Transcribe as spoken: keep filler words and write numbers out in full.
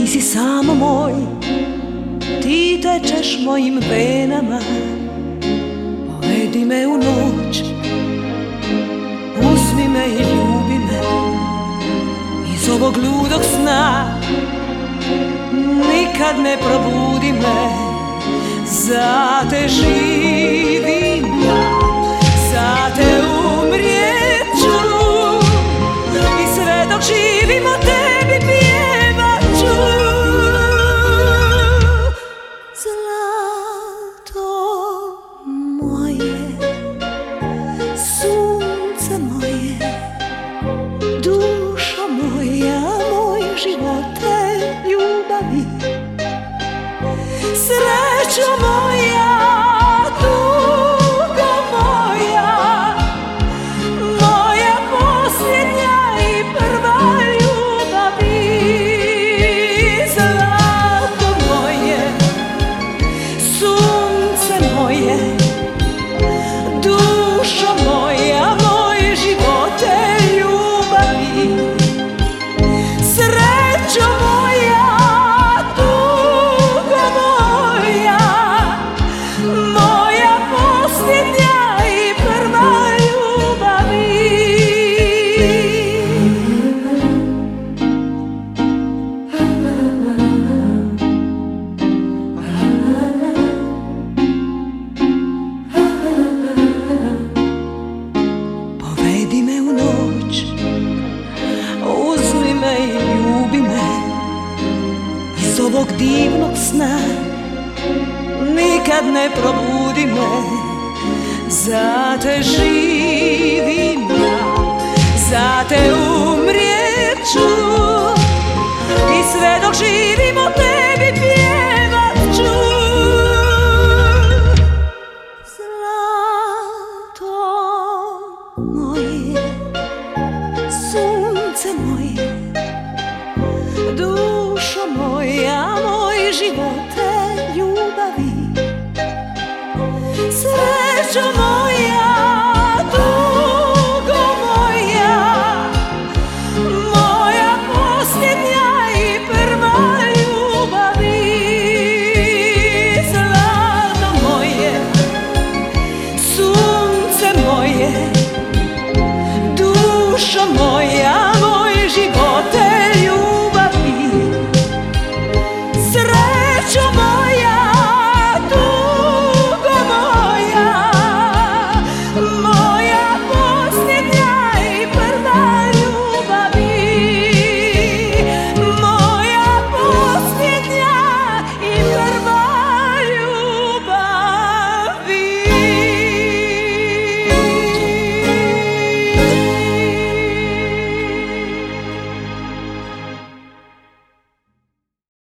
si samo moj, ti tečeš mojim venama. Povedi me u noć, uzmi me i ljubi me. Iz ovog ludog sna nikad ne probudi me. Za te živim ja, za te umrijet ću, i sve dok živim o tebi pjevat ću. Zlato moje, sunce moje, dušo moja, moj živote, ljubavi, srećo moja, tugo moja, moja posljednja i prva ljubavi. Zlato moje, sunce moje, dušo moja, moj živote, ljubavi, srećo moja, tugo moja, moja posljednja i prva ljubavi. Povedi me u noć, uzmi me i ljubi me. Iz ovog divnog sna nikad ne probudi me. Za te živim ja, za te umrijet ću, i sve dok živim o tebi pjevat ću. Zlato moje, sunce moje, dušo moja, moj život,